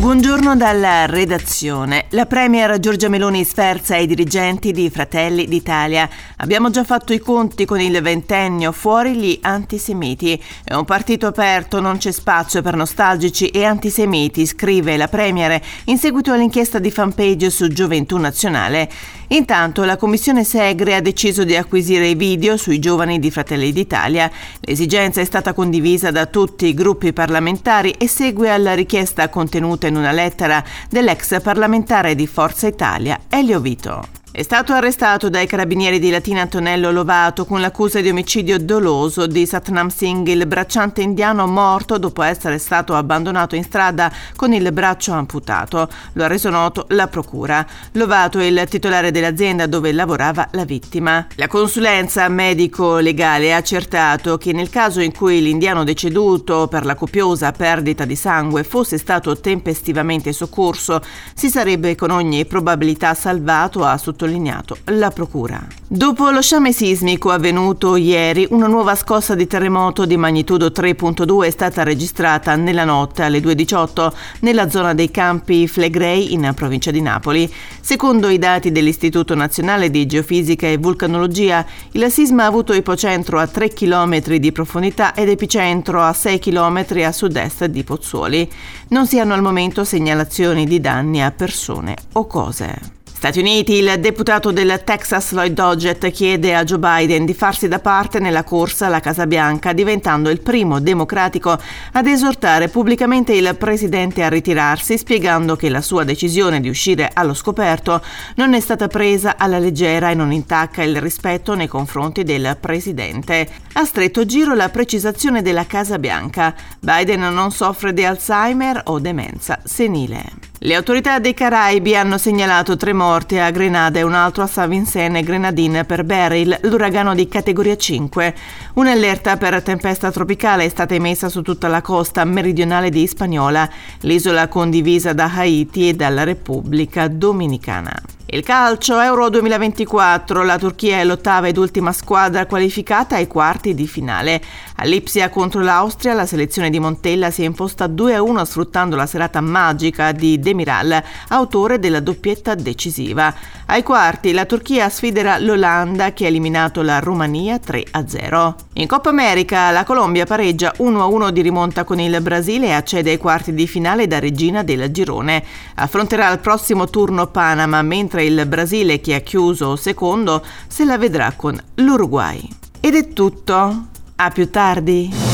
Buongiorno dalla redazione. La premier Giorgia Meloni sferza ai dirigenti di Fratelli d'Italia. Abbiamo già fatto i conti con il ventennio, fuori gli antisemiti. È un partito aperto, non c'è spazio per nostalgici e antisemiti, scrive la premier in seguito all'inchiesta di fanpage su Gioventù Nazionale. Intanto la commissione Segre ha deciso di acquisire i video sui giovani di Fratelli d'Italia. L'esigenza è stata condivisa da tutti i gruppi parlamentari e segue alla richiesta contenuta in una lettera dell'ex parlamentare di Forza Italia, Elio Vito. È stato arrestato dai carabinieri di Latina Antonello Lovato con l'accusa di omicidio doloso di Satnam Singh, il bracciante indiano morto dopo essere stato abbandonato in strada con il braccio amputato. Lo ha reso noto la procura. Lovato è il titolare dell'azienda dove lavorava la vittima. La consulenza medico-legale ha accertato che nel caso in cui l'indiano deceduto per la copiosa perdita di sangue fosse stato tempestivamente soccorso, si sarebbe con ogni probabilità salvato, ha sottolineato la procura. Dopo lo sciame sismico avvenuto ieri, una nuova scossa di terremoto di magnitudo 3.2 è stata registrata nella notte alle 2:18 nella zona dei Campi Flegrei in provincia di Napoli. Secondo i dati dell'Istituto Nazionale di Geofisica e Vulcanologia, il sisma ha avuto ipocentro a 3 km di profondità ed epicentro a 6 km a sud-est di Pozzuoli. Non si hanno al momento segnalazioni di danni a persone o cose. Stati Uniti, il deputato del Texas Lloyd Doggett chiede a Joe Biden di farsi da parte nella corsa alla Casa Bianca, diventando il primo democratico ad esortare pubblicamente il presidente a ritirarsi, spiegando che la sua decisione di uscire allo scoperto non è stata presa alla leggera e non intacca il rispetto nei confronti del presidente. A stretto giro la precisazione della Casa Bianca: Biden non soffre di Alzheimer o demenza senile. Le autorità dei Caraibi hanno segnalato 3 morti a Grenada e un altro a Saint-Vincent e Grenadine per Beryl, l'uragano di categoria 5. Un'allerta per tempesta tropicale è stata emessa su tutta la costa meridionale di Hispaniola, l'isola condivisa da Haiti e dalla Repubblica Dominicana. Il calcio Euro 2024, la Turchia è l'ottava ed ultima squadra qualificata ai quarti di finale. A Lipsia contro l'Austria la selezione di Montella si è imposta 2-1 sfruttando la serata magica di Demiral, autore della doppietta decisiva. Ai quarti la Turchia sfiderà l'Olanda che ha eliminato la Romania 3-0. In Coppa America la Colombia pareggia 1-1 di rimonta con il Brasile e accede ai quarti di finale da regina del girone. Affronterà al prossimo turno Panama, mentre il Brasile, che ha chiuso secondo, se la vedrà con l'Uruguay. Ed è tutto. A più tardi.